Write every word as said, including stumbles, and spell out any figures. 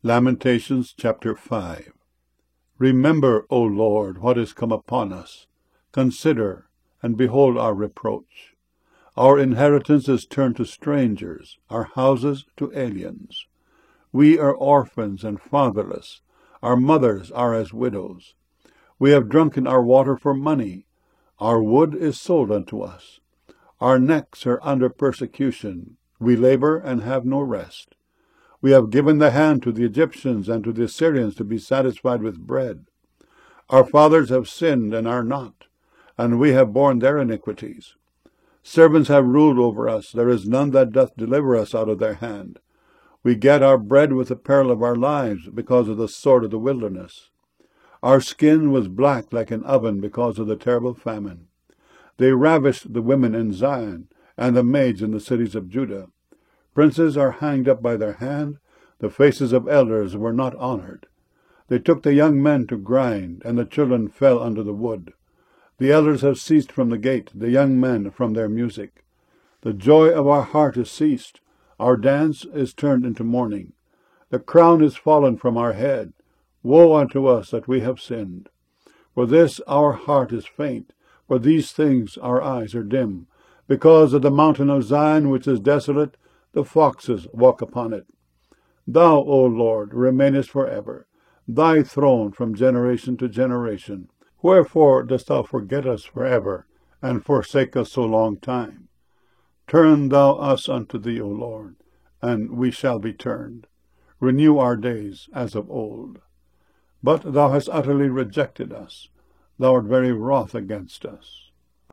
Lamentations chapter five. Remember, O Lord, what is come upon us. Consider, and behold our reproach. Our inheritance is turned to strangers, our houses to aliens. We are orphans and fatherless. Our mothers are as widows. We have drunken our water for money. Our wood is sold unto us. Our necks are under persecution. We labor and have no rest. We have given the hand to the Egyptians and to the Assyrians to be satisfied with bread. Our fathers have sinned and are not, and we have borne their iniquities. Servants have ruled over us. There is none that doth deliver us out of their hand. We get our bread with the peril of our lives because of the sword of the wilderness. Our skin was black like an oven because of the terrible famine. They ravished the women in Zion and the maids in the cities of Judah. Princes are hanged up by their hand. The faces of elders were not honored. They took the young men to grind, and the children fell under the wood. The elders have ceased from the gate, the young men from their music. The joy of our heart is ceased. Our dance is turned into mourning. The crown is fallen from our head. Woe unto us that we have sinned. For this our heart is faint. For these things our eyes are dim. Because of the mountain of Zion which is desolate, the foxes walk upon it. Thou, O Lord, remainest forever, thy throne from generation to generation. Wherefore dost thou forget us forever, and forsake us so long time? Turn thou us unto thee, O Lord, and we shall be turned. Renew our days as of old. But thou hast utterly rejected us. Thou art very wroth against us.